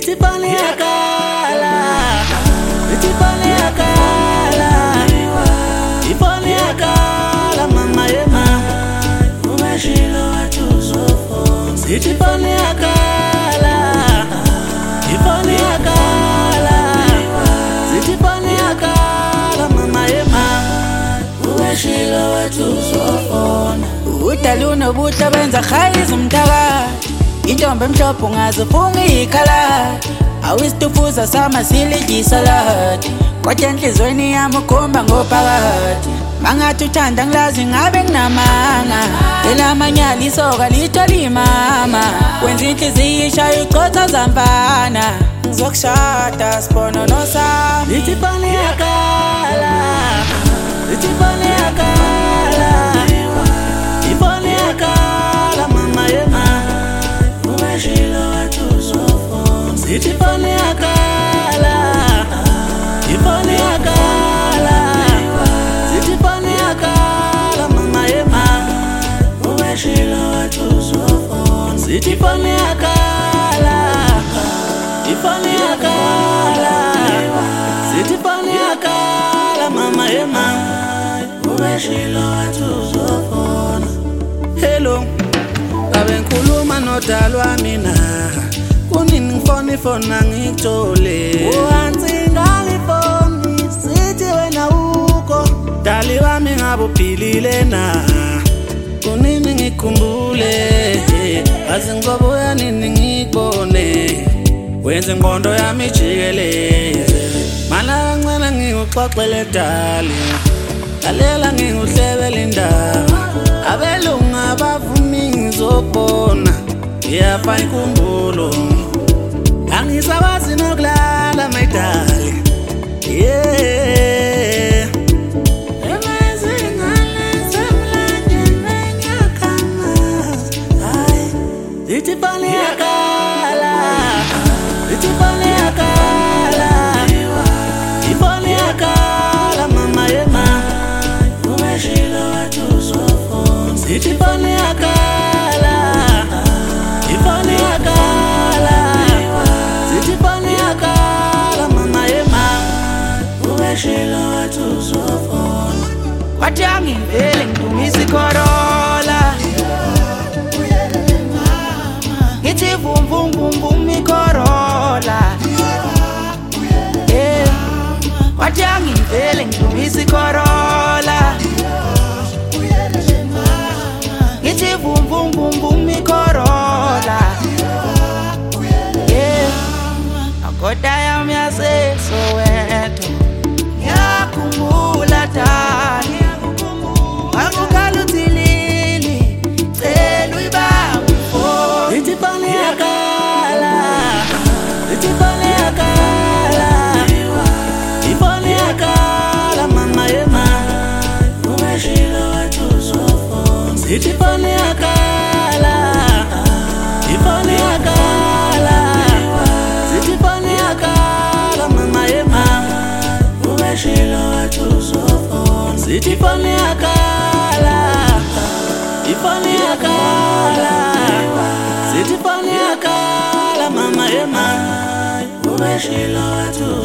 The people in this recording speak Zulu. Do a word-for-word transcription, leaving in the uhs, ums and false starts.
Zithi fani yakala, zithi fani yakala, ifani yakala mama yema, umeshilo watu sofoni. Zithi fani yakala, ifani yakala, zithi fani yakala mama yema, umeshilo watu sofoni. Udaluna ubuhle benza khayizwa umthakathi, intombi emhlophe ungazifunga ikhala, awusitufuza samasili salad, kodwa enhlizweni yami ukhomba ngophakathi. Mangathi uthanda ngilazi ngabe nginamanga, elamanyala isoka lithola imama, wenza inhliziyo ishaya ucotha zamfana, ngizokushada sibono nosami. Zithi fani yakala, zithi fani yakala, ifani yakala mama yema, umeshilo watu sofoni. Zithi fani yakala, ifani yakala, zithi fani yakala mama yema, umeshilo watu sofoni. Zithi fani yakala, ifani yakala, zithi fani yakala mama yema, umeshilo watu sofoni. Hello, abe ngikhuluma nodalwa mina, kunini ngifoni fona ngitole, uhansi ngalifoni sithi wena uko, dali wami ngabe uphilile na, kunini ngikhumbule, azi ngizobuya nini ngikubone, wenza ingqondo yami ijikeleze, mala kancane ngikuxoxele dali, lalela ngikuhlebele indaba, abelunga bavumi ngizokubona, ngiyafa inkumbulo, angisawazi nokulala my darling, yeah. Amazing zithi fani yakala, zithi fani yakala, ifani yakala mama yema, umeshilo watu sofoni. Zithi fani yakala, ifani yakala, zithi fani yakala mama yema, umeshilo watu sofoni. Wathi angivele ngidumisa ikorola, ngithi vum vum vum vum ikorola, eh. Wathi angivele ngidumisa ikorola, ngithi vum vum vum vum ikorola, eh. Akoda yami yaseSoweto, ngiyakhumbula dali, angukhala uthilili, cela uyibambe ifoni. Zithi fani yakala, zithi fani yakala, ifani yakala mama yema, umeshilo watu sofoni. Zithi fani yakala, ifani yakala, zithi fani yakala mama yema, umeshilo watu sofoni. Zithi fani yakala, ifani yakala, zithi fani yakala mama yema, umeshilo watu